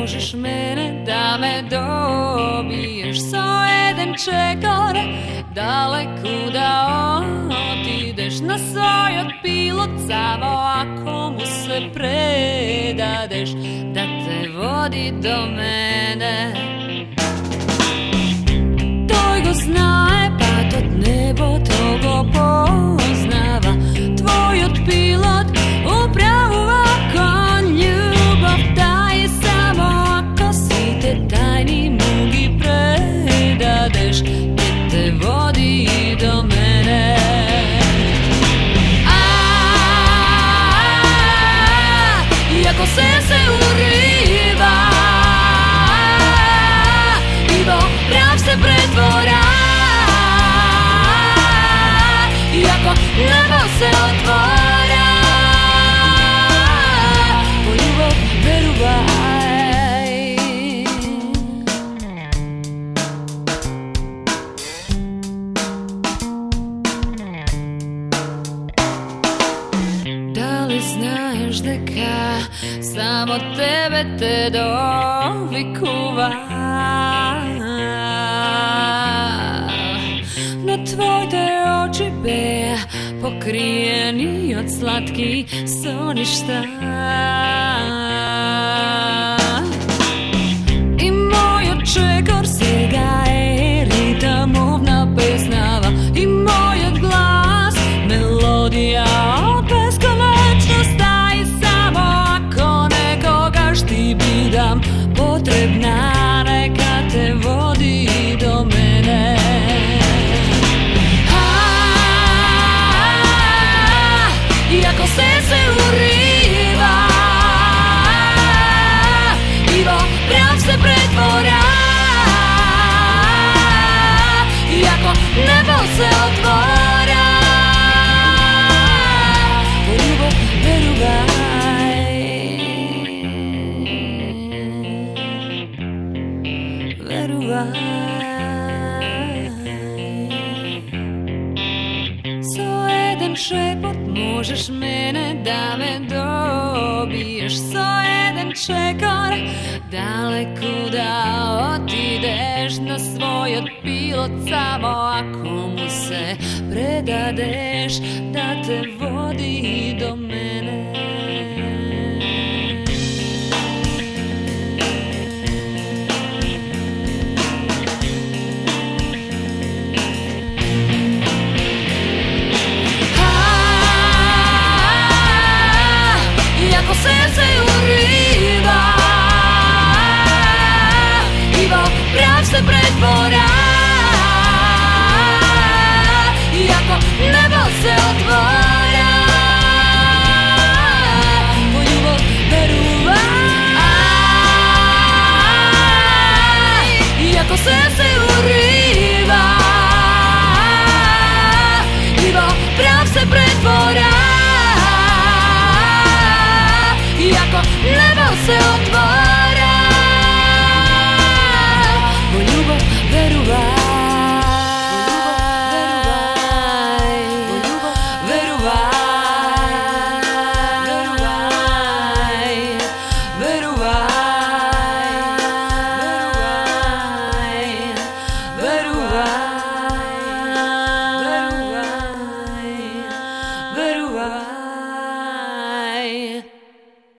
možeš mene da me dobiješ. So jedan čekor, daleko da otideš na svoj otpilot samo ako mu se predadeš, da te vodi do mene. Toj go znaje, pa tot nebo to go poznava. Tvoj otpilot upravo ako ljubav daje samo ako si te tajni mugi predadeš, gdje te vodi do mene. Iako se uriva, Ivo prav se pretvora, iako nebo se otvora, po ljubav veruvaj. Da li znaš deka samo tebe te dovikuva, na tvoj te oči be pokrijeni od slatkih soništa. I moj očekor svega je ritamovna pesnava, i moj glas melodija od beskonečnosti, samo ako nekoga šti bidam potrebna, neka te vodi do mene. Iako se uriva, Ivo prav se pretvora, iako nebo se otvora, po ljubav veruvaj. Veruvaj. So jedan šepot možeš mene da me dobiješ. So jedan čekor, daleko da otideš na svoj otpilot samo ako mu se predadeš, da te vodi do mene. Iako se uriva, Ivo prav se pretvora, iako nebo se otvora, po ljubav veruvaj. Iako se uriva, Ivo prav se pretvora, iako nebo se otvora, po ljubav veruvaj. Veruvaj.